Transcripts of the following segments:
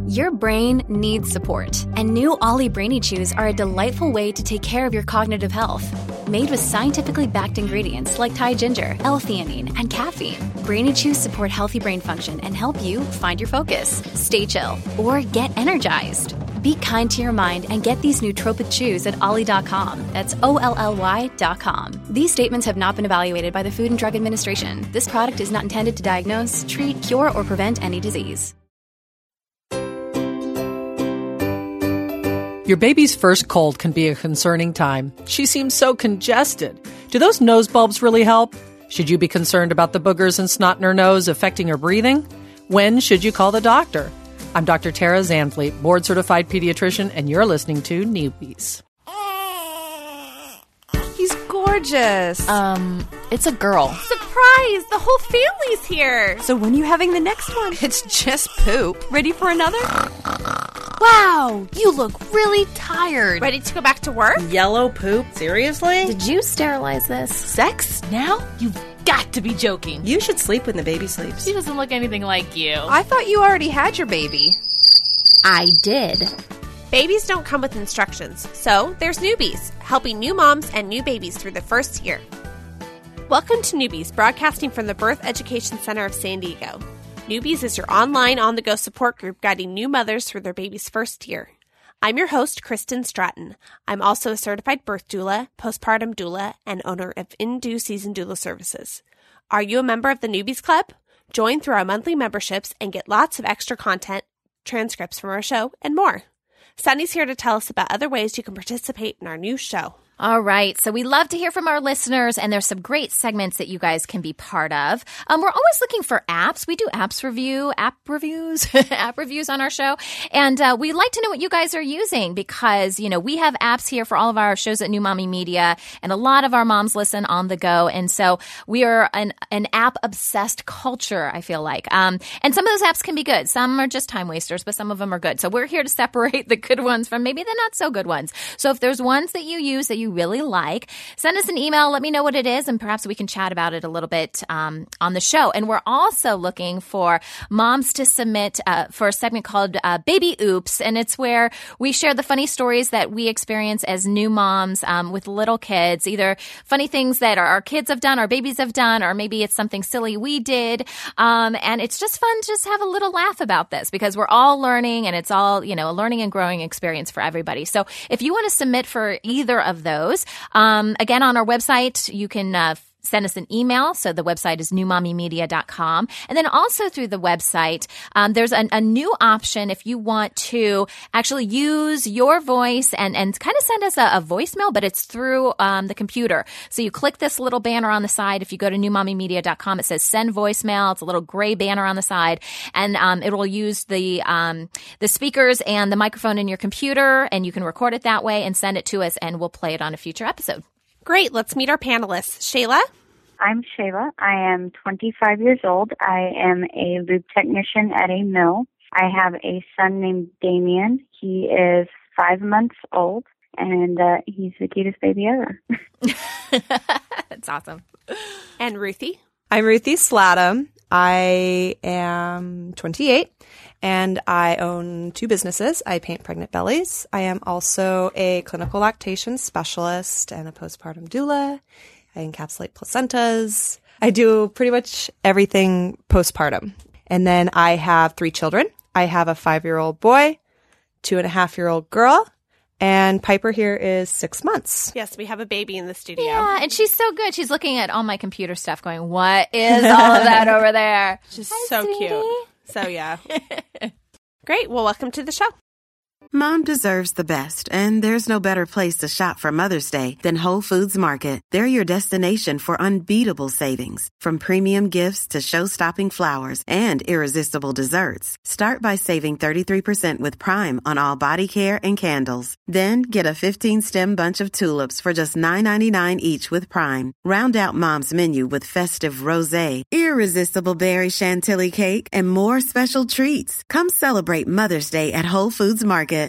Your brain needs support, and new Ollie Brainy Chews are a delightful way to take care of your cognitive health. Made with scientifically backed ingredients like Thai ginger, L-theanine, and caffeine, Brainy Chews support healthy brain function and help you find your focus, stay chill, or get energized. Be kind to your mind and get these nootropic chews at ollie.com. That's OLLY.com. These statements have not been evaluated by the Food and Drug Administration. This product is not intended to diagnose, treat, cure, or prevent any disease. Your baby's first cold can be a concerning time. She seems so congested. Do those nose bulbs really help? Should you be concerned about the boogers and snot in her nose affecting her breathing? When should you call the doctor? I'm Dr. Tara Zanfleet, board-certified pediatrician, and you're listening to Newbies. He's gorgeous. It's a girl. Surprise! The whole family's here. So when are you having the next one? It's just poop. Ready for another? Wow, you look really tired. Ready to go back to work? Yellow poop? Seriously? Did you sterilize this? Sex? Now? You've got to be joking. You should sleep when the baby sleeps. She doesn't look anything like you. I thought you already had your baby. I did. Babies don't come with instructions, so there's Newbies, helping new moms and new babies through the first year. Welcome to Newbies, broadcasting from the Birth Education Center of San Diego. Newbies is your online, on-the-go support group guiding new mothers through their baby's first year. I'm your host, Kristen Stratton. I'm also a certified birth doula, postpartum doula, and owner of In-Due Season Doula Services. Are you a member of the Newbies Club? Join through our monthly memberships and get lots of extra content, transcripts from our show, and more. Sunny's here to tell us about other ways you can participate in our new show. All right. So we love to hear from our listeners, and there's some great segments that you guys can be part of. We're always looking for apps. We do app reviews on our show. And we'd like to know what you guys are using because, you know, we have apps here for all of our shows at New Mommy Media, and a lot of our moms listen on the go. And so we are an app-obsessed culture, I feel like. And some of those apps can be good. Some are just time wasters, but some of them are good. So we're here to separate the good ones from maybe the not so good ones. So if there's ones that you use that you really like, send us an email, let me know what it is, and perhaps we can chat about it a little bit on the show. And we're also looking for moms to submit for a segment called Baby Oops, and it's where we share the funny stories that we experience as new moms with little kids, either funny things that our kids have done, our babies have done, or maybe it's something silly we did. And it's just fun to just have a little laugh about this because we're all learning, and it's all, you know, a learning and growing experience for everybody. So if you want to submit for either of those, again, on our website, you can send us an email. So the website is newmommymedia.com. And then also through the website, there's a new option if you want to actually use your voice and kind of send us a voicemail, but it's through the computer. So you click this little banner on the side. If you go to newmommymedia.com, it says send voicemail. It's a little gray banner on the side, and it will use the speakers and the microphone in your computer, and you can record it that way and send it to us, and we'll play it on a future episode. Great. Let's meet our panelists. Shayla? I'm Shayla. I am 25 years old. I am a lube technician at a mill. I have a son named Damien. He is 5 months old, and he's the cutest baby ever. That's awesome. And Ruthie? I'm Ruthie Slattum. I am 28, and I own 2 businesses. I paint pregnant bellies. I am also a clinical lactation specialist and a postpartum doula. I encapsulate placentas. I do pretty much everything postpartum. And then I have 3 children. I have a 5-year-old boy, 2.5-year-old girl, and Piper here is 6 months. Yes, we have a baby in the studio. Yeah, and she's so good. She's looking at all my computer stuff going, what is all of that over there? She's so cute. So, yeah. Great. Well, welcome to the show. Mom deserves the best, and there's no better place to shop for Mother's Day than Whole Foods Market. They're your destination for unbeatable savings, from premium gifts to show-stopping flowers and irresistible desserts. Start by saving 33% with Prime on all body care and candles. Then get a 15-stem bunch of tulips for just $9.99 each with Prime. Round out Mom's menu with festive rosé, irresistible berry chantilly cake, and more special treats. Come celebrate Mother's Day at Whole Foods Market.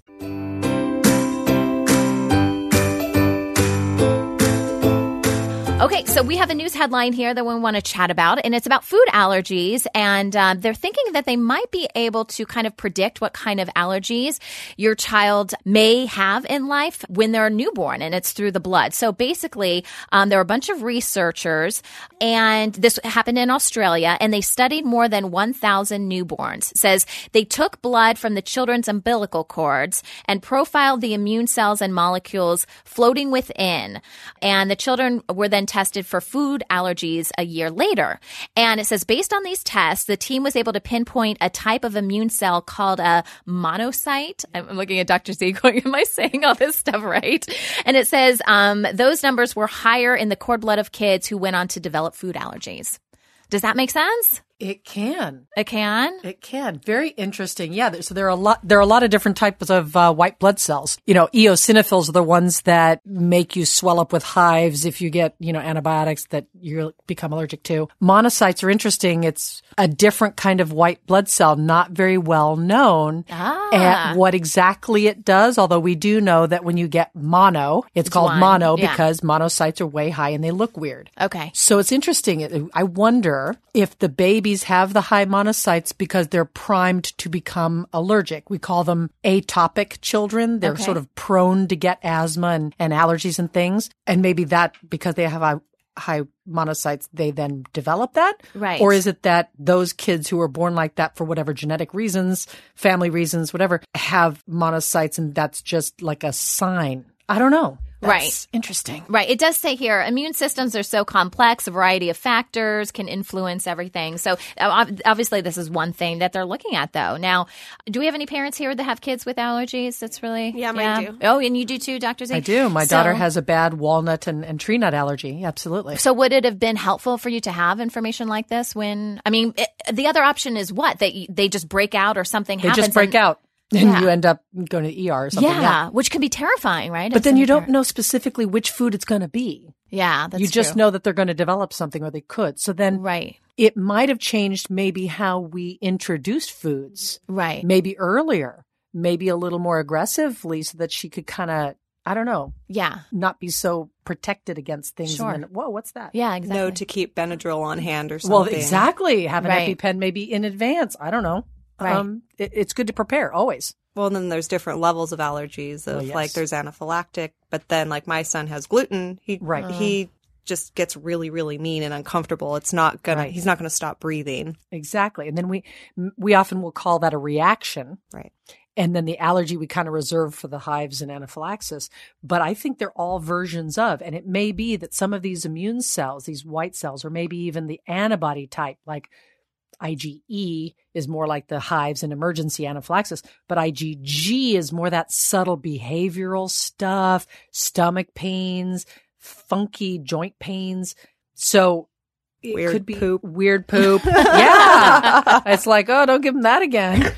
Okay, so we have a news headline here that we want to chat about, and it's about food allergies. And they're thinking that they might be able to kind of predict what kind of allergies your child may have in life when they're newborn, and it's through the blood. So basically, there were a bunch of researchers, and this happened in Australia, and they studied more than 1,000 newborns. It says they took blood from the children's umbilical cords and profiled the immune cells and molecules floating within. And the children were then tested for food allergies a year later. And it says based on these tests, the team was able to pinpoint a type of immune cell called a monocyte. I'm looking at Dr. Z going, am I saying all this stuff right? And it says those numbers were higher in the cord blood of kids who went on to develop food allergies. Does that make sense? It can. It can? It can. Very interesting. Yeah. So there are a lot of different types of white blood cells. Eosinophils are the ones that make you swell up with hives if you get, antibiotics that you become allergic to. Monocytes are interesting. It's a different kind of white blood cell, not very well known at what exactly it does. Although we do know that when you get mono, it's called mono because monocytes are way high and they look weird. Okay. So it's interesting. I wonder if the babies have the high monocytes because they're primed to become allergic. We call them atopic children. They're sort of prone to get asthma and allergies and things. And maybe that because they have high monocytes, they then develop that? Right. Or is it that those kids who are born like that for whatever genetic reasons, family reasons, whatever, have monocytes and that's just like a sign? I don't know. That's interesting. Right. It does say here, immune systems are so complex, a variety of factors can influence everything. So obviously this is one thing that they're looking at, though. Now, do we have any parents here that have kids with allergies? That's really... Yeah, mine do. Oh, and you do too, Dr. Z? I do. My daughter has a bad walnut and tree nut allergy. Absolutely. So would it have been helpful for you to have information like this when... I mean, the other option is what? That they just break out or something happens? They just break out. And you end up going to the ER or something. Yeah, which can be terrifying, right? But then you don't know specifically which food it's going to be. Yeah, that's true. You just know that they're going to develop something or they could. So then it might have changed maybe how we introduced foods. Right. Maybe earlier, maybe a little more aggressively so that she could kind of, I don't know. Yeah. Not be so protected against things. Sure. And then, whoa, what's that? Yeah, exactly. Know to keep Benadryl on hand or something. Well, exactly. Have an EpiPen maybe in advance. I don't know. Right. It's good to prepare always. Well, then there's different levels of allergies. Like there's anaphylactic, but then like my son has gluten. He just gets really, really mean and uncomfortable. It's not gonna. He's not gonna stop breathing. Exactly. And then we often will call that a reaction. Right. And then the allergy we kind of reserve for the hives and anaphylaxis. But I think they're all versions of, and it may be that some of these immune cells, these white cells, or maybe even the antibody type, like IgE is more like the hives and emergency anaphylaxis, but IgG is more that subtle behavioral stuff, stomach pains, funky joint pains. So it could be weird poop. Yeah. It's like, oh, don't give them that again.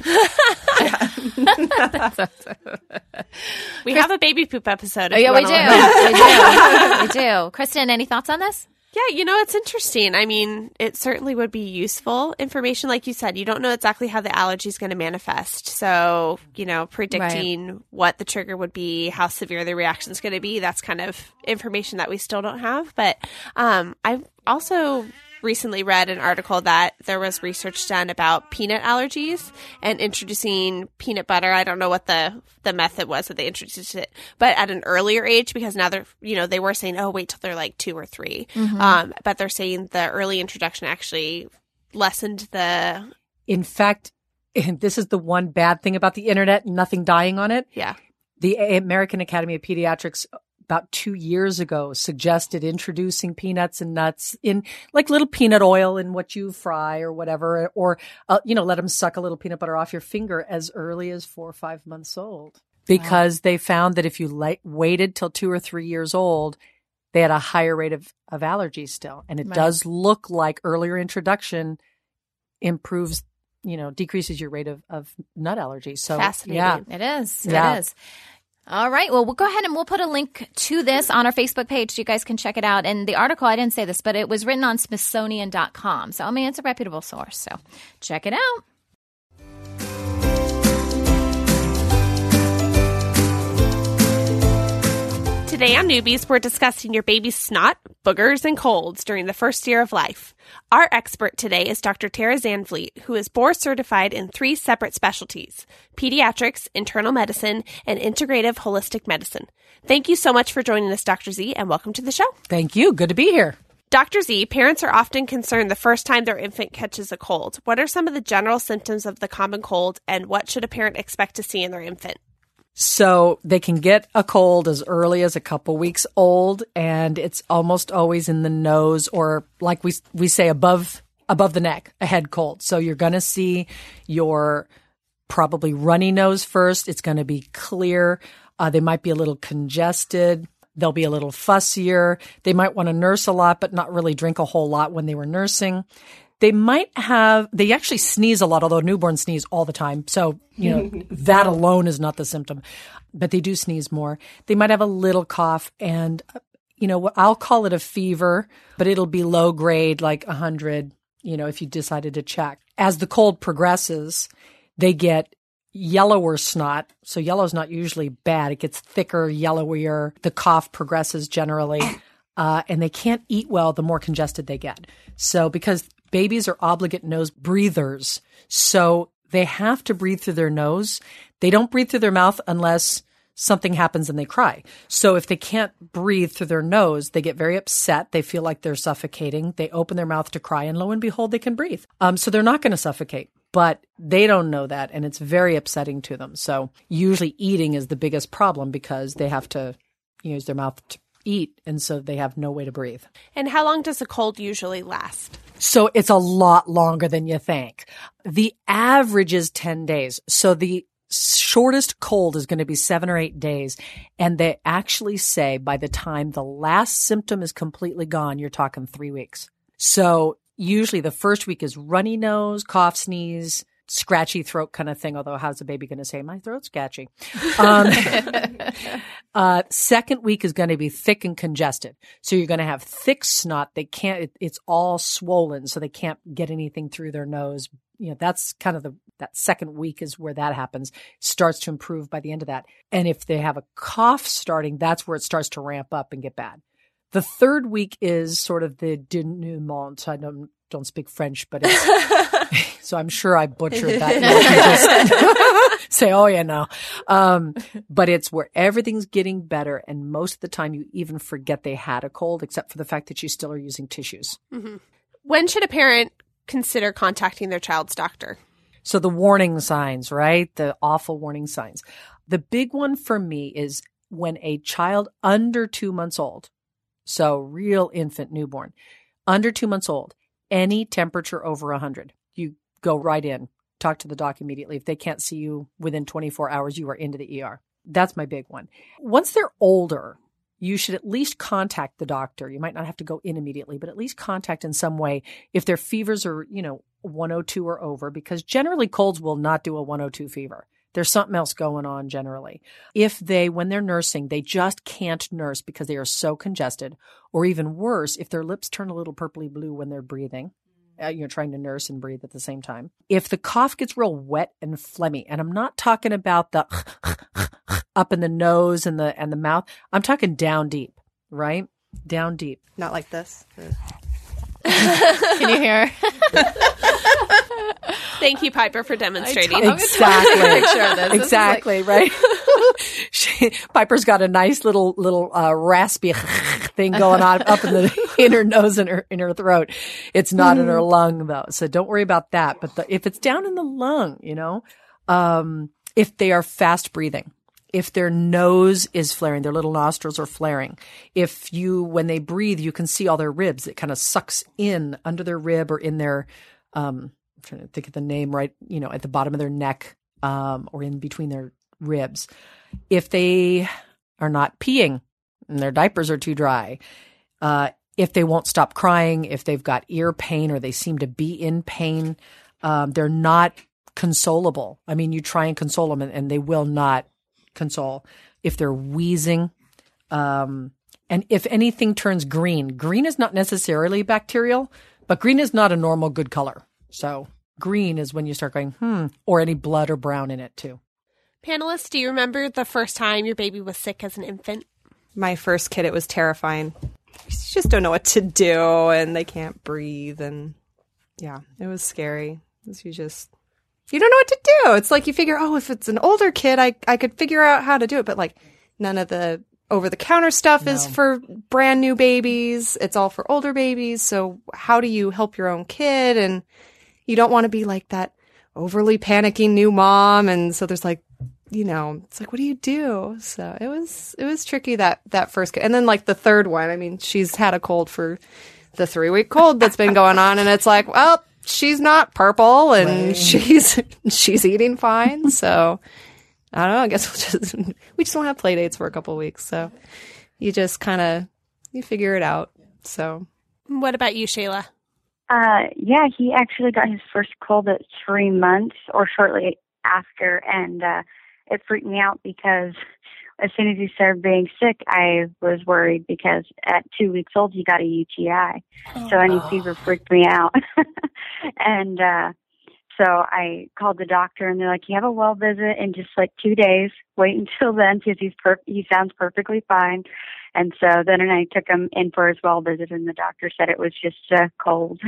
We have a baby poop episode. Yeah, we do. Kristen, any thoughts on this? Yeah, it's interesting. I mean, it certainly would be useful information. Like you said, you don't know exactly how the allergy is going to manifest. So, predicting what the trigger would be, how severe the reaction is going to be, that's kind of information that we still don't have. But I've also recently read an article that there was research done about peanut allergies and introducing peanut butter. I don't know what the method was that they introduced it, but at an earlier age, because now they're, they were saying, oh, wait till they're like 2 or 3. Mm-hmm. But they're saying the early introduction actually lessened the... In fact, this is the one bad thing about the internet, nothing dying on it. Yeah. The American Academy of Pediatrics about 2 years ago suggested introducing peanuts and nuts in like little peanut oil in what you fry or whatever, or, let them suck a little peanut butter off your finger as early as 4 or 5 months old, because they found that if you waited till 2 or 3 years old, they had a higher rate of allergies still. And it does look like earlier introduction improves, decreases your rate of nut allergies. So fascinating. Yeah. It is. Yeah. It is. All right. Well, we'll go ahead and we'll put a link to this on our Facebook page so you guys can check it out. And the article, I didn't say this, but it was written on Smithsonian.com. So, it's a reputable source. So check it out. Today on Newbies, we're discussing your baby's snot, boogers, and colds during the first year of life. Our expert today is Dr. Tara Zandvliet, who is board certified in 3 separate specialties: pediatrics, internal medicine, and integrative holistic medicine. Thank you so much for joining us, Dr. Z, and welcome to the show. Thank you. Good to be here. Dr. Z, parents are often concerned the first time their infant catches a cold. What are some of the general symptoms of the common cold, and what should a parent expect to see in their infant? So they can get a cold as early as a couple weeks old, and it's almost always in the nose, or like we say above the neck, a head cold. So you're going to see your probably runny nose first. It's going to be clear. They might be a little congested. They'll be a little fussier. They might want to nurse a lot, but not really drink a whole lot when they were nursing. They actually sneeze a lot, although newborns sneeze all the time. So, that alone is not the symptom, but they do sneeze more. They might have a little cough and, I'll call it a fever, but it'll be low grade, like 100, if you decided to check. As the cold progresses, they get yellower snot. So yellow is not usually bad. It gets thicker, yellowier. The cough progresses generally, and they can't eat well the more congested they get. So because babies are obligate nose breathers, so they have to breathe through their nose. They don't breathe through their mouth unless something happens and they cry. So if they can't breathe through their nose, they get very upset. They feel like they're suffocating. They open their mouth to cry, and lo and behold, they can breathe. So they're not going to suffocate, but they don't know that, and it's very upsetting to them. So usually eating is the biggest problem because they have to use their mouth to eat, and so they have no way to breathe. And how long does a cold usually last? So it's a lot longer than you think. The average is 10 days. So the shortest cold is going to be 7 or 8 days. And they actually say by the time the last symptom is completely gone, you're talking 3 weeks. So usually the first week is runny nose, cough, sneeze, scratchy throat kind of thing. Although how's the baby going to say, my throat's scratchy? Second week is going to be thick and congested. So you're going to have thick snot. It's all swollen, so they can't get anything through their nose. That's kind of that second week is where that happens. Starts to improve by the end of that. And if they have a cough starting, that's where it starts to ramp up and get bad. The third week is sort of the denouement. I don't speak French, but it's, so I'm sure I butchered that. Say, oh yeah, no. But it's where everything's getting better, and most of the time you even forget they had a cold, except for the fact that you still are using tissues. Mm-hmm. When should a parent consider contacting their child's doctor? So the warning signs, right? The awful warning signs. The big one for me is when a child under 2 months old, so real infant newborn, under 2 months old, any temperature over 100, you go right in, talk to the doc immediately. If they can't see you within 24 hours, you are into the ER. That's my big one. Once they're older, you should at least contact the doctor. You might not have to go in immediately, but at least contact in some way if their fevers are, 102 or over, because generally colds will not do a 102 fever. There's something else going on generally. If when they're nursing, they just can't nurse because they are so congested, or even worse, if their lips turn a little purpley blue when they're breathing, trying to nurse and breathe at the same time. If the cough gets real wet and phlegmy, and I'm not talking about the up in the nose and the mouth, I'm talking down deep, right? Down deep. Not like this. Can you hear? Thank you, Piper, for demonstrating. Exactly. Exactly, right? Piper's got a nice little raspy thing going on up in her nose and in her throat. It's not in her lung though, so don't worry about that. But if it's down in the lung, if they are fast breathing, if their nose is flaring, their little nostrils are flaring, when they breathe, you can see all their ribs. It kind of sucks in under their rib or in their, I'm trying to think of the name right, at the bottom of their neck, or in between their ribs. If they are not peeing and their diapers are too dry, if they won't stop crying, if they've got ear pain or they seem to be in pain, they're not consolable. I mean, you try and console them and they will not console. If they're wheezing, and if anything turns green is not necessarily bacterial, but green is not a normal good color. So green is when you start going, or any blood or brown in it too. Panelists, do you remember the first time your baby was sick as an infant? my first kid, it was terrifying. You just don't know what to do, and they can't breathe, and yeah, it was scary. You don't know what to do. It's like you figure, if it's an older kid, I could figure out how to do it, but like none of the over-the-counter stuff is for brand new babies. It's all for older babies. So how do you help your own kid? And you don't want to be like that overly panicking new mom. And so there's like, it's like, what do you do? So it was tricky that first kid. And then like the third one, I mean, she's had a cold for the 3-week cold that's been going on. And it's like, well, she's not purple and she's eating fine. So I don't know. I guess we just won't have play dates for a couple of weeks. So you just you figure it out. So what about you, Shayla? Yeah, he actually got his first cold at 3 months or shortly after. And, it freaked me out because as soon as he started being sick, I was worried because at 2 weeks old, he got a UTI. So any fever freaked me out. And, so I called the doctor and they're like, you have a well visit in just like 2 days. Wait until then because he sounds perfectly fine. And so then I took him in for his well visit and the doctor said it was just a cold.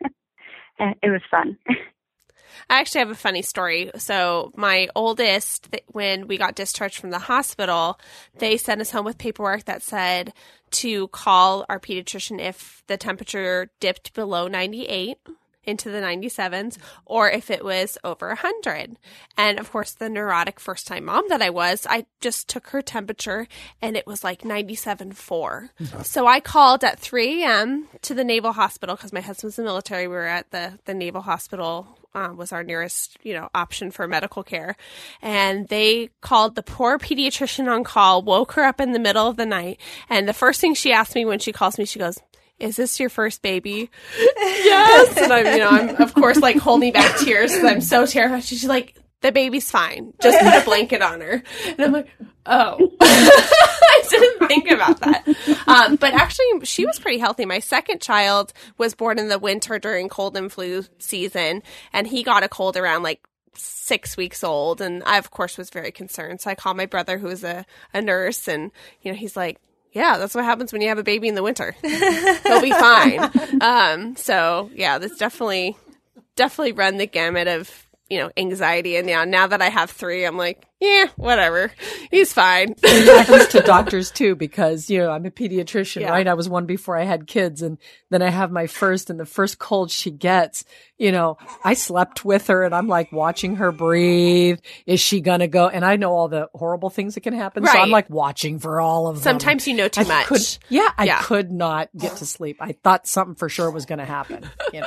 It was fun. I actually have a funny story. So my oldest, when we got discharged from the hospital, they sent us home with paperwork that said to call our pediatrician if the temperature dipped below 98. Into the 97s, or if it was over 100. And of course, the neurotic first-time mom that I just took her temperature and it was like 97.4. So I called at 3 a.m. to the Naval Hospital because my husband's in the military. We were at the Naval Hospital, was our nearest, option for medical care. And they called the poor pediatrician on call, woke her up in the middle of the night. And the first thing she asked me when she calls me, she goes, is this your first baby? Yes. And I'm of course like holding back tears because I'm so terrified. She's like, the baby's fine. Just put a blanket on her. And I'm like, oh, I didn't think about that. But actually she was pretty healthy. My second child was born in the winter during cold and flu season. And he got a cold around like 6 weeks old. And I, of course, was very concerned. So I called my brother who is a nurse and, he's like, yeah, that's what happens when you have a baby in the winter. He'll be fine. So yeah, that's definitely run the gamut of, anxiety. And now that I have 3, I'm like, yeah, whatever. He's fine. It happens to doctors too, because, I'm a pediatrician, right? I was one before I had kids, and then I have my first, and the first cold she gets, I slept with her and I'm like watching her breathe. Is she going to go? And I know all the horrible things that can happen. Right. So I'm like watching for all of them. Sometimes too much. I could not get to sleep. I thought something for sure was going to happen,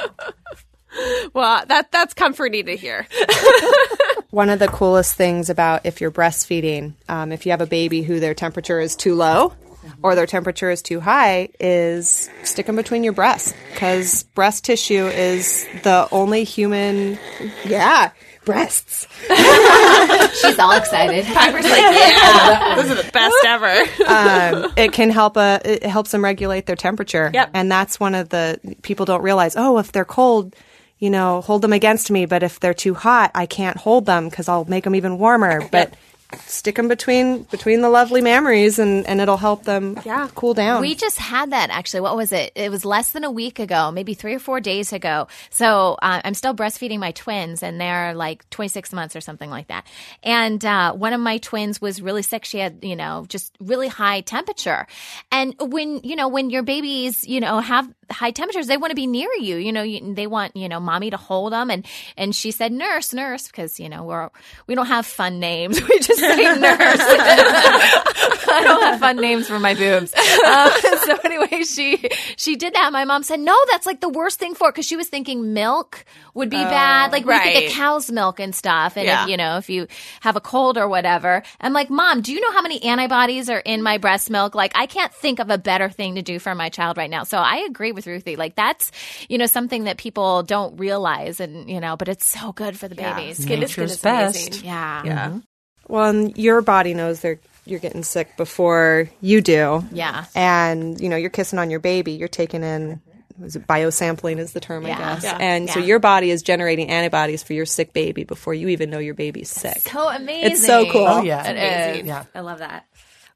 Well, that's comforting to hear. One of the coolest things about if you're breastfeeding, if you have a baby who their temperature is too low or their temperature is too high, is stick them between your breasts, because breast tissue is the only human. Yeah. Breasts. She's all excited. Piper's like, yeah, those are the best ever. It helps them regulate their temperature. Yep. And that's one of the people don't realize, if they're cold, hold them against me. But if they're too hot, I can't hold them because I'll make them even warmer. But stick them between the lovely mammaries and it'll help them cool down. We just had that actually. What was it? It was less than a week ago, maybe 3 or 4 days ago. So I'm still breastfeeding my twins and they're like 26 months or something like that. And one of my twins was really sick. She had, just really high temperature. And when your babies, have high temperatures, they want to be near you. They want, mommy to hold them. And she said, nurse, because, we don't have fun names. We just say nurse. I don't have fun names for my boobs. So anyway, she did that. My mom said, no, that's like the worst thing for it, because she was thinking milk would be bad. Like we think of cow's milk and stuff. And if you have a cold or whatever. I'm like, Mom, do you know how many antibodies are in my breast milk? Like I can't think of a better thing to do for my child right now. So I agree with Ruthie. Like that's, something that people don't realize, and, but it's so good for the babies. Skin to skin is amazing. Yeah. Yeah. Mm-hmm. Well, and your body knows you're getting sick before you do. Yeah. And, you're kissing on your baby. You're taking in, biosampling is the term, I guess. Yeah. And so your body is generating antibodies for your sick baby before you even know your baby's sick. So amazing. It's so cool. Oh, yeah. It is. Yeah. I love that.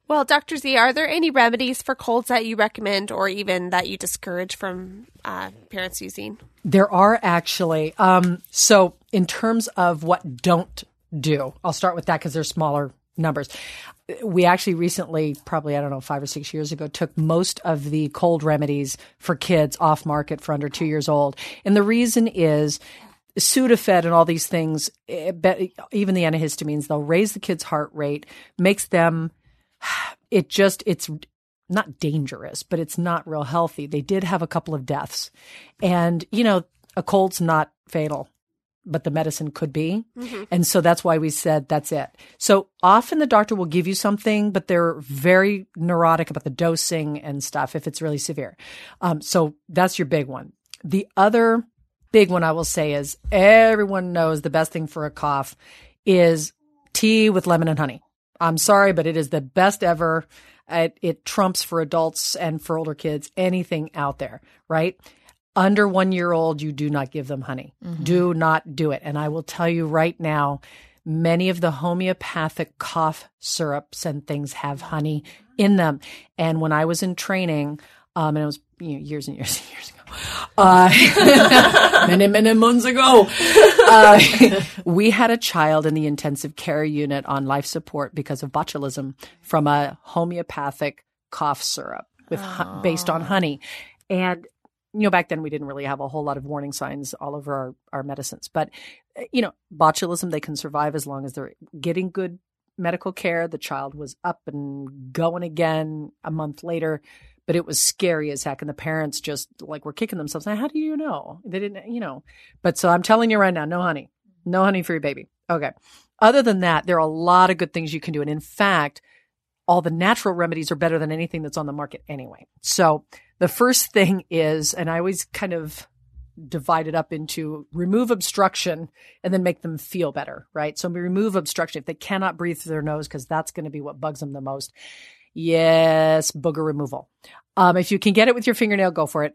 Well, Dr. Z, are there any remedies for colds that you recommend or even that you discourage from parents using? There are actually. So in terms of what don't do, I'll start with that because they're smaller numbers. We actually recently, probably, 5 or 6 years ago, took most of the cold remedies for kids off market for under 2 years old. And the reason is Sudafed and all these things, even the antihistamines, they'll raise the kid's heart rate, makes them, it's not dangerous, but it's not real healthy. They did have a couple of deaths. And, a cold's not fatal, but the medicine could be. Mm-hmm. And so that's why we said that's it. So often the doctor will give you something, but they're very neurotic about the dosing and stuff if it's really severe. So that's your big one. The other big one I will say is everyone knows the best thing for a cough is tea with lemon and honey. I'm sorry, but it is the best ever. It trumps for adults and for older kids, anything out there, right? Under 1 year old, you do not give them honey. Mm-hmm. Do not do it. And I will tell you right now, many of the homeopathic cough syrups and things have honey in them. And when I was in training, and it was years and years and years ago, many months ago, we had a child in the intensive care unit on life support because of botulism from a homeopathic cough syrup based on honey. And back then we didn't really have a whole lot of warning signs all over our medicines. But, botulism, they can survive as long as they're getting good medical care. The child was up and going again a month later, but it was scary as heck. And the parents just were kicking themselves. How do you know? They didn't, But so I'm telling you right now, no honey for your baby. Okay. Other than that, there are a lot of good things you can do. And in fact, all the natural remedies are better than anything that's on the market anyway. So the first thing is, and I always kind of divide it up into remove obstruction and then make them feel better, right? So we remove obstruction. If they cannot breathe through their nose, because that's going to be what bugs them the most. Yes, booger removal. If you can get it with your fingernail, go for it.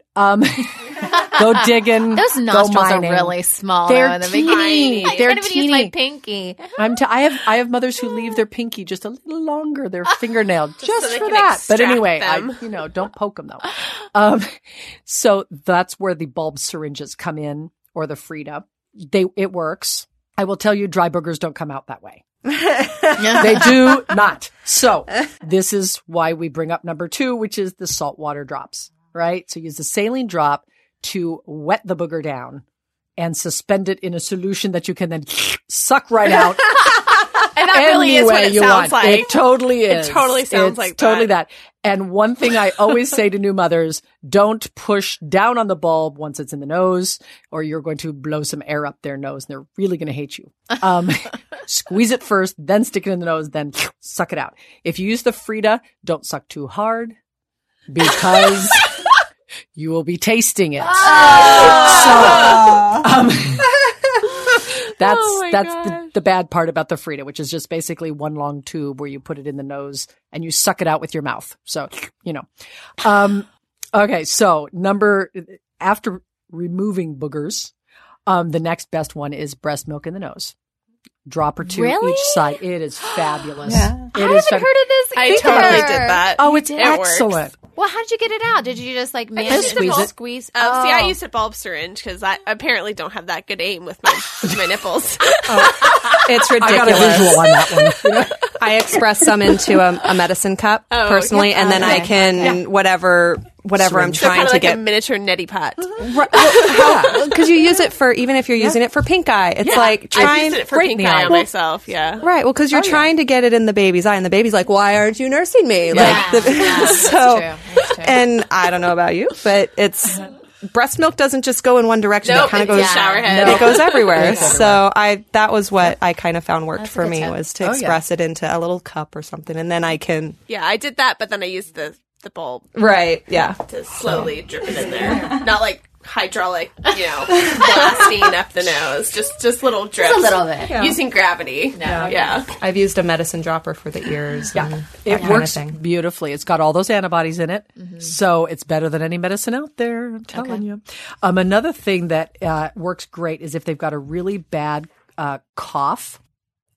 Go digging. Those nostrils are really small. They're teeny. They're I can't even use my pinky. I have mothers who leave their pinky just a little longer, their fingernail, just so for that. But anyway, don't poke them though. So that's where the bulb syringes come in, or the Frida. It works. I will tell you, dry boogers don't come out that way. They do not. So this is why we bring up number 2, which is the saltwater drops, right? So use the saline drop to wet the booger down and suspend it in a solution that you can then suck right out. And that really is what it sounds like. It totally is. It totally sounds like totally that. And one thing I always say to new mothers, don't push down on the bulb once it's in the nose, or you're going to blow some air up their nose and they're really going to hate you. Squeeze it first, then stick it in the nose, then suck it out. If you use the Frida, don't suck too hard because you will be tasting it. That's the bad part about the Frida, which is just basically one long tube where you put it in the nose and you suck it out with your mouth. So, okay. So after removing boogers, the next best one is breast milk in the nose. Drop or 2 each side. It is fabulous. Yeah. I haven't heard of this. I totally did that. Oh, it's excellent. Well, how did you get it out? Did you just squeeze? See, I used a bulb syringe because I apparently don't have that good aim with my nipples. It's ridiculous. I got a visual on that one. I express some into a medicine cup personally, and then I can whatever I'm trying to get. A miniature neti pot. Because you use it for, even if you're using it for pink eye, it's like trying. I used it for pink eye on myself. Yeah. Right. Well, because you're trying to get it in the baby's eye, and the baby's like, "Why aren't you nursing me?" That's true. And I don't know about you, but it's breast milk doesn't just go in one direction. Nope, it kind of goes shower head. It goes everywhere. So that was what I kind of found worked for me was to express it into a little cup or something, and then I can. Yeah, I did that, but then I used the bulb. Right. Yeah. To slowly drip it in there, not like hydraulic, blasting up the nose. Just little drips. Just a little bit. Yeah. Using gravity. No. Yeah. I've used a medicine dropper for the ears. Yeah. It works beautifully. It's got all those antibodies in it. Mm-hmm. So it's better than any medicine out there. I'm telling you. Another thing that works great is if they've got a really bad cough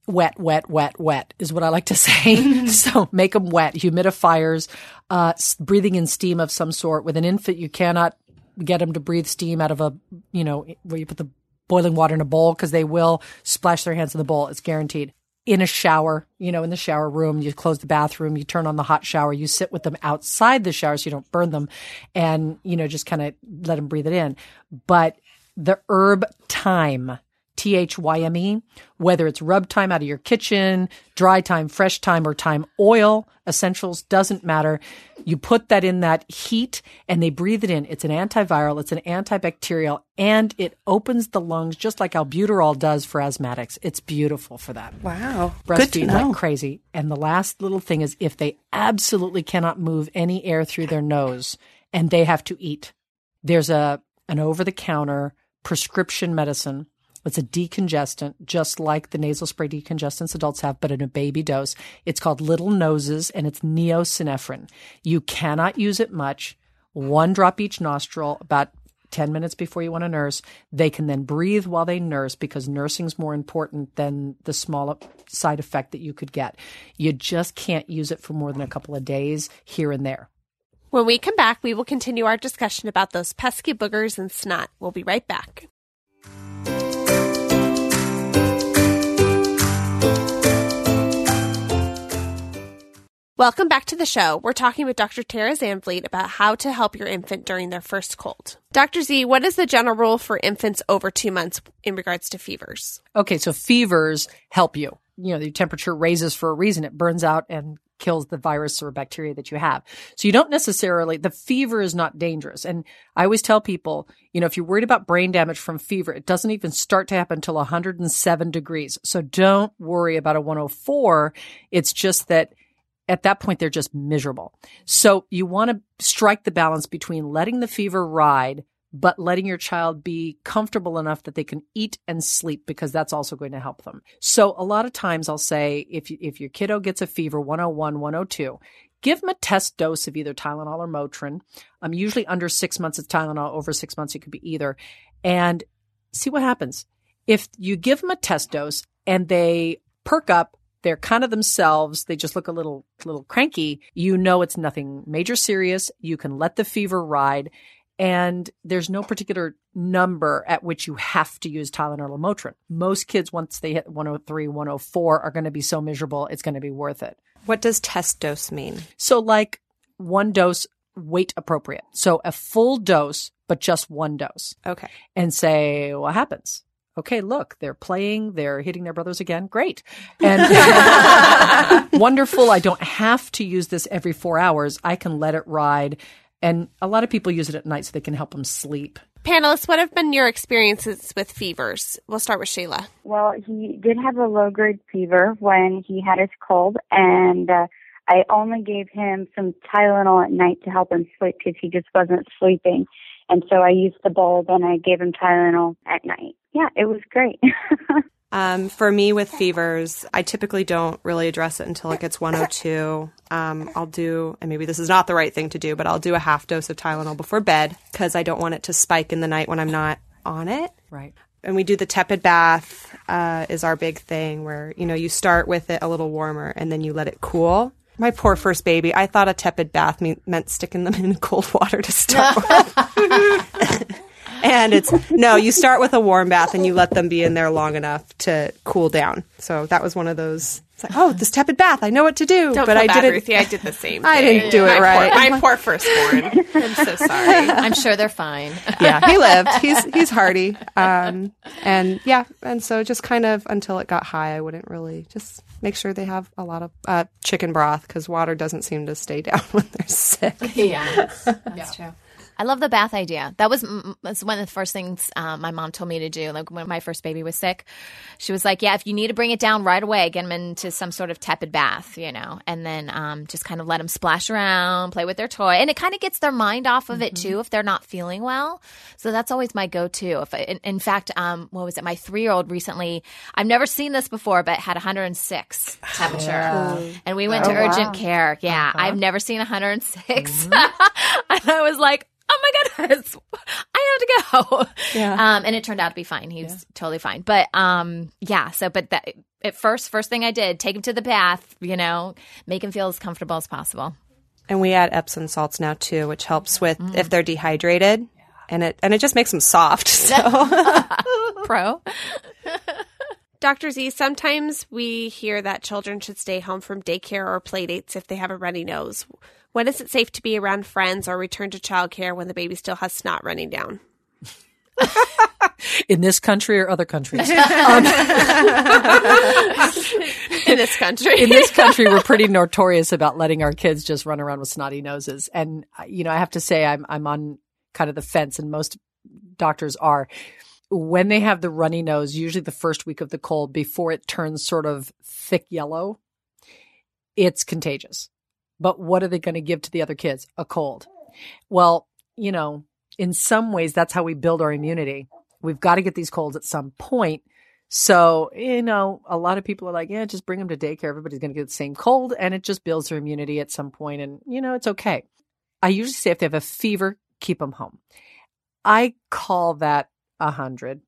wet, wet, wet, wet is what I like to say. So make them wet. Humidifiers, breathing in steam of some sort. With an infant, you cannot get them to breathe steam out of where you put the boiling water in a bowl, because they will splash their hands in the bowl. It's guaranteed. In a shower, in the shower room, you close the bathroom, you turn on the hot shower, you sit with them outside the shower so you don't burn them, and, just kind of let them breathe it in. But the herb thyme, THYME, whether it's rub thyme out of your kitchen, dry thyme, fresh thyme, or thyme oil, essentials, doesn't matter. You put that in that heat and they breathe it in. It's an antiviral, it's an antibacterial, and it opens the lungs just like albuterol does for asthmatics. It's beautiful for that. Wow. Breastfeed like crazy. And the last little thing is, if they absolutely cannot move any air through their nose and they have to eat, there's an over-the-counter prescription medicine. It's a decongestant, just like the nasal spray decongestants adults have, but in a baby dose. It's called Little Noses, and it's neosynephrine. You cannot use it much. 1 drop each nostril, about 10 minutes before you want to nurse. They can then breathe while they nurse, because nursing's more important than the small side effect that you could get. You just can't use it for more than a couple of days here and there. When we come back, we will continue our discussion about those pesky boogers and snot. We'll be right back. Welcome back to the show. We're talking with Dr. Tara Zandvliet about how to help your infant during their first cold. Dr. Z, what is the general rule for infants over 2 months in regards to fevers? Okay, so fevers help you. Your temperature raises for a reason. It burns out and kills the virus or bacteria that you have. So you don't necessarily, the fever is not dangerous. And I always tell people, if you're worried about brain damage from fever, it doesn't even start to happen until 107 degrees. So don't worry about a 104. It's just that at that point, they're just miserable. So you want to strike the balance between letting the fever ride, but letting your child be comfortable enough that they can eat and sleep, because that's also going to help them. So a lot of times I'll say, if your kiddo gets a fever, 101, 102, give them a test dose of either Tylenol or Motrin. Usually under 6 months, it's Tylenol. Over 6 months, it could be either. And see what happens. If you give them a test dose and they perk up, they're kind of themselves, they just look a little cranky, it's nothing major serious. You can let the fever ride, and there's no particular number at which you have to use Tylenol or Motrin. Most kids, once they hit 103, 104, are going to be so miserable, it's going to be worth it. What does test dose mean? So like 1 dose, weight appropriate. So a full dose, but just 1 dose. Okay. And say, what happens? Okay, look, they're playing, they're hitting their brothers again. Great. And wonderful. I don't have to use this every 4 hours. I can let it ride. And a lot of people use it at night so they can help them sleep. Panelists, what have been your experiences with fevers? We'll start with Shayla. Well, he did have a low-grade fever when he had his cold, and I only gave him some Tylenol at night to help him sleep because he just wasn't sleeping. And so I used the bulb and I gave him Tylenol at night. Yeah, it was great. For me with fevers, I typically don't really address it until it gets 102. I'll do, and maybe this is not the right thing to do, but I'll do a half dose of Tylenol before bed because I don't want it to spike in the night when I'm not on it. Right. And we do the tepid bath is our big thing where, you start with it a little warmer and then you let it cool. My poor first baby, I thought a tepid bath meant sticking them in cold water to start with. And you start with a warm bath and you let them be in there long enough to cool down. So that was one of those, it's like, this tepid bath, I know what to do. Don't but feel I bad, didn't. Ruthie, I did the same thing. I didn't do it right. My poor firstborn. I'm so sorry. I'm sure they're fine. Yeah, he lived. He's hardy. And so just kind of until it got high, I wouldn't really just make sure they have a lot of chicken broth because water doesn't seem to stay down when they're sick. Yeah, that's true. I love the bath idea. That was one of the first things my mom told me to do. Like when my first baby was sick, she was like, yeah, if you need to bring it down right away, get them into some sort of tepid bath, and then just kind of let them splash around, play with their toy. And it kind of gets their mind off of it too if they're not feeling well. So that's always my go-to. In fact, what was it? My 3-year-old recently, I've never seen this before, but had 106 temperature. Yeah. And we went to urgent care. Yeah, I've never seen 106. And I was like, oh my goodness, I have to go. Yeah. And it turned out to be fine. He was totally fine. But but At first thing I did, take him to the bath, make him feel as comfortable as possible. And we add Epsom salts now too, which helps with if they're dehydrated, and it just makes them soft. So Pro. Dr. Z, sometimes we hear that children should stay home from daycare or play dates if they have a runny nose. When is it safe to be around friends or return to childcare when the baby still has snot running down? In this country or other countries? In this country. In this country, we're pretty notorious about letting our kids just run around with snotty noses. And, I have to say I'm on kind of the fence, and most doctors are. When they have the runny nose, usually the first week of the cold, before it turns sort of thick yellow, it's contagious. But what are they going to give to the other kids? A cold. Well, in some ways, that's how we build our immunity. We've got to get these colds at some point. So, a lot of people are like, yeah, just bring them to daycare. Everybody's going to get the same cold, and it just builds their immunity at some point. And, it's okay. I usually say if they have a fever, keep them home. I call that 100.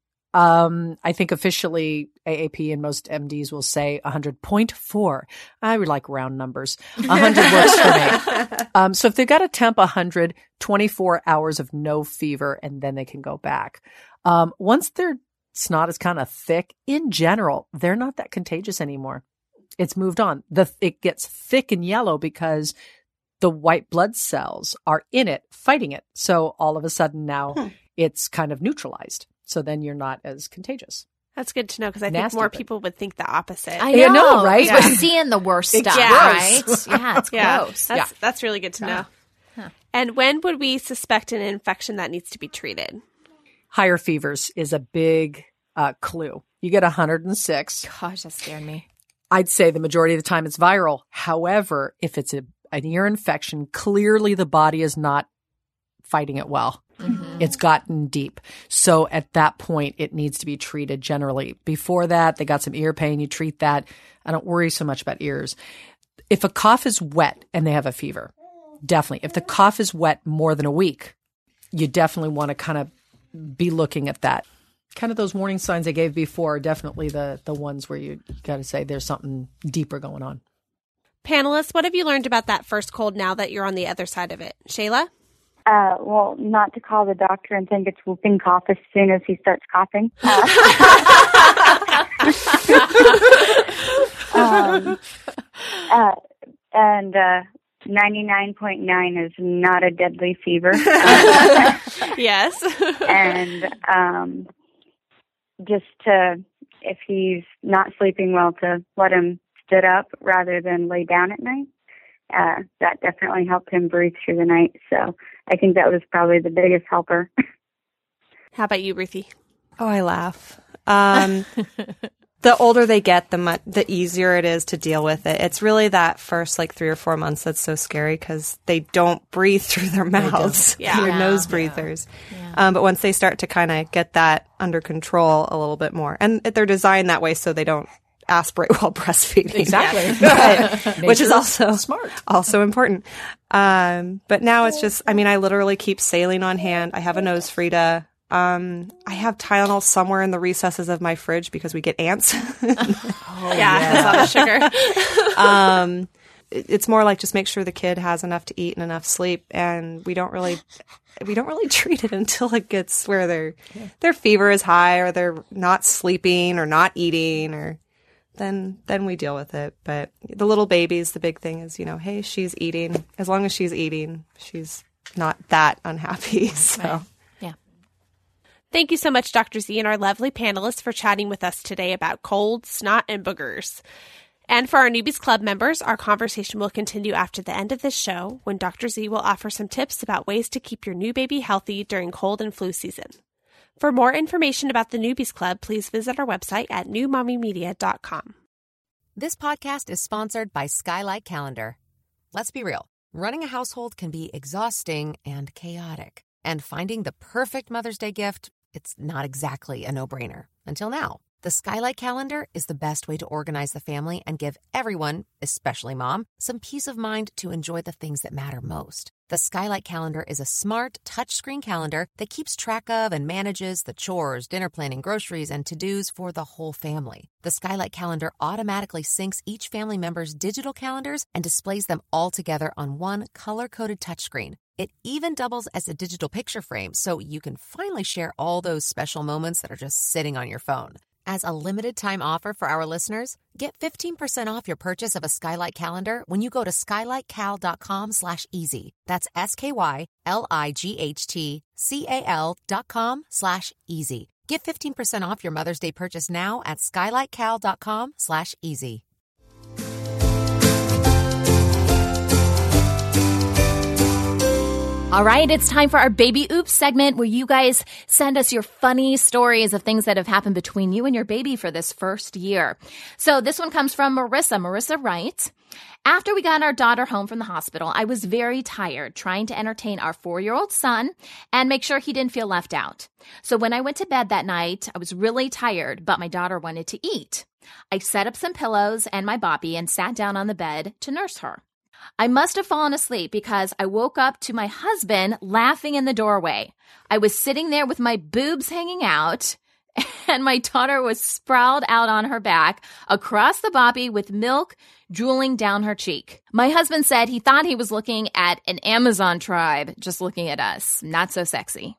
I think officially AAP and most MDs will say 100.4. I would like round numbers. 100 works for me. So if they've got a temp 100, 24 hours of no fever, and then they can go back. Once their snot is kind of thick, in general, they're not that contagious anymore. It's moved on. It gets thick and yellow because the white blood cells are in it fighting it. So all of a sudden now it's kind of neutralized. So then you're not as contagious. That's good to know, because I think more people would think the opposite. I know, right? Yeah. We're seeing the worst stuff, right? Yeah, it's gross. That's really good to know. Huh. And when would we suspect an infection that needs to be treated? Higher fevers is a big clue. You get 106. Gosh, that scared me. I'd say the majority of the time it's viral. However, if it's an ear infection, clearly the body is not fighting it well. Mm-hmm. It's gotten deep. So at that point, it needs to be treated generally. Before that, they got some ear pain. You treat that. I don't worry so much about ears. If a cough is wet and they have a fever, definitely. If the cough is wet more than a week, you definitely want to kind of be looking at that. Kind of those warning signs I gave before are definitely the ones where you got to say there's something deeper going on. Panelists, what have you learned about that first cold now that you're on the other side of it? Shayla? Well, not to call the doctor and think it's whooping cough as soon as he starts coughing. And 99.9 is not a deadly fever. Yes. And just if he's not sleeping well, to let him sit up rather than lay down at night. That definitely helped him breathe through the night. So I think that was probably the biggest helper. How about you, Ruthie? Oh, I laugh. The older they get, the easier it is to deal with it. It's really that first 3 or 4 months that's so scary because they don't breathe through their mouths. They're nose breathers. Yeah. But once they start to kind of get that under control a little bit more, and they're designed that way so they don't aspirate while breastfeeding. Exactly. Which is also smart. Also important. But now it's just, I literally keep saline on hand. I have a nose Frida. I have Tylenol somewhere in the recesses of my fridge because we get ants. That's a lot of sugar. It's more like just make sure the kid has enough to eat and enough sleep, and we don't really treat it until it gets where their fever is high or they're not sleeping or not eating, or then we deal with it. But the little babies, the big thing is, hey, she's eating. As long as she's eating, she's not that unhappy. So. Right. Yeah. Thank you so much, Dr. Z, and our lovely panelists for chatting with us today about colds, snot, and boogers. And for our Newbies Club members, our conversation will continue after the end of this show, when Dr. Z will offer some tips about ways to keep your new baby healthy during cold and flu season. For more information about the Newbies Club, please visit our website at newmommymedia.com. This podcast is sponsored by Skylight Calendar. Let's be real. Running a household can be exhausting and chaotic. And finding the perfect Mother's Day gift, it's not exactly a no-brainer. Until now. The Skylight Calendar is the best way to organize the family and give everyone, especially mom, some peace of mind to enjoy the things that matter most. The Skylight Calendar is a smart, touchscreen calendar that keeps track of and manages the chores, dinner planning, groceries, and to-dos for the whole family. The Skylight Calendar automatically syncs each family member's digital calendars and displays them all together on one color-coded touchscreen. It even doubles as a digital picture frame, so you can finally share all those special moments that are just sitting on your phone. As a limited-time offer for our listeners, get 15% off your purchase of a Skylight Calendar when you go to skylightcal.com/easy. That's SKYLIGHTCAL.com/easy. Get 15% off your Mother's Day purchase now at skylightcal.com/easy. All right, it's time for our Baby Oops segment where you guys send us your funny stories of things that have happened between you and your baby for this first year. So this one comes from Marissa. Marissa writes, after we got our daughter home from the hospital, I was very tired trying to entertain our 4-year-old son and make sure he didn't feel left out. So when I went to bed that night, I was really tired, but my daughter wanted to eat. I set up some pillows and my boppy and sat down on the bed to nurse her. I must have fallen asleep because I woke up to my husband laughing in the doorway. I was sitting there with my boobs hanging out, and my daughter was sprawled out on her back across the boppy with milk drooling down her cheek. My husband said he thought he was looking at an Amazon tribe just looking at us. Not so sexy.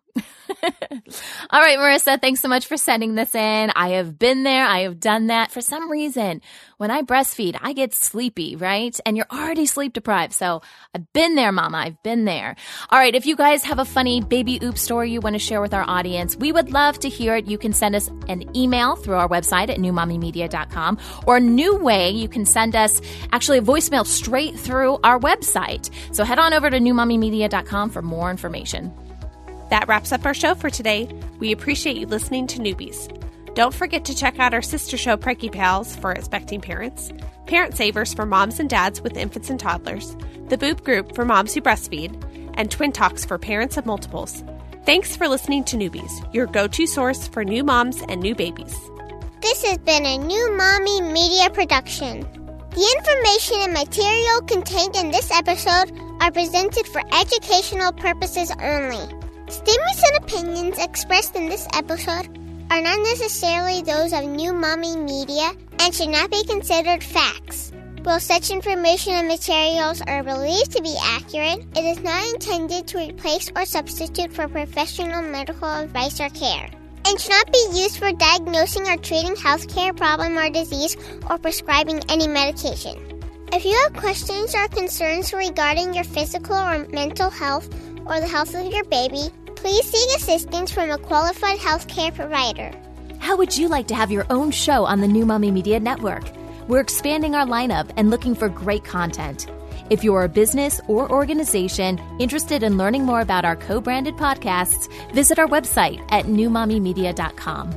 All right, Marissa, thanks so much for sending this in. I have been there. I have done that. For some reason, when I breastfeed, I get sleepy, right? And you're already sleep deprived. So I've been there, Mama. I've been there. All right, if you guys have a funny baby oops story you want to share with our audience, we would love to hear it. You can send us an email through our website at newmommymedia.com, or a new way, you can send us actually a voicemail straight through our website. So head on over to newmommymedia.com for more information. That wraps up our show for today. We appreciate you listening to Newbies. Don't forget to check out our sister show, Preggy Pals, for expecting parents, Parent Savers for moms and dads with infants and toddlers, the Boop Group for moms who breastfeed, and Twin Talks for parents of multiples. Thanks for listening to Newbies, your go-to source for new moms and new babies. This has been a New Mommy Media production. The information and material contained in this episode are presented for educational purposes only. Statements and opinions expressed in this episode are not necessarily those of New Mommy Media and should not be considered facts. While such information and materials are believed to be accurate, it is not intended to replace or substitute for professional medical advice or care, and should not be used for diagnosing or treating healthcare problem or disease or prescribing any medication. If you have questions or concerns regarding your physical or mental health or the health of your baby, please seek assistance from a qualified healthcare provider. How would you like to have your own show on the New Mommy Media Network? We're expanding our lineup and looking for great content. If you're a business or organization interested in learning more about our co-branded podcasts, visit our website at newmommymedia.com.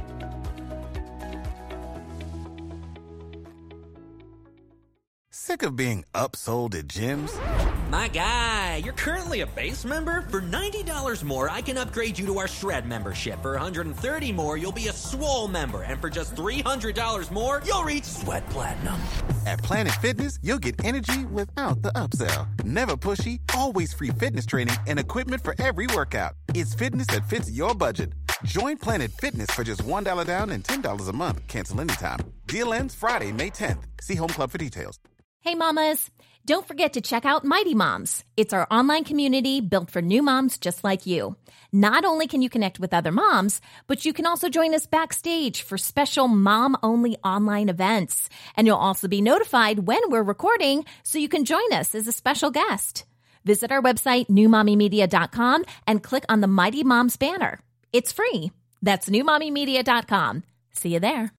Sick of being upsold at gyms? My guy, you're currently a base member? For $90 more, I can upgrade you to our Shred membership. For $130 more, you'll be a Swole member. And for just $300 more, you'll reach Sweat Platinum. At Planet Fitness, you'll get energy without the upsell. Never pushy, always free fitness training and equipment for every workout. It's fitness that fits your budget. Join Planet Fitness for just $1 down and $10 a month. Cancel anytime. Deal ends Friday, May 10th. See Home Club for details. Hey, mamas. Don't forget to check out Mighty Moms. It's our online community built for new moms just like you. Not only can you connect with other moms, but you can also join us backstage for special mom-only online events. And you'll also be notified when we're recording so you can join us as a special guest. Visit our website, newmommymedia.com, and click on the Mighty Moms banner. It's free. That's newmommymedia.com. See you there.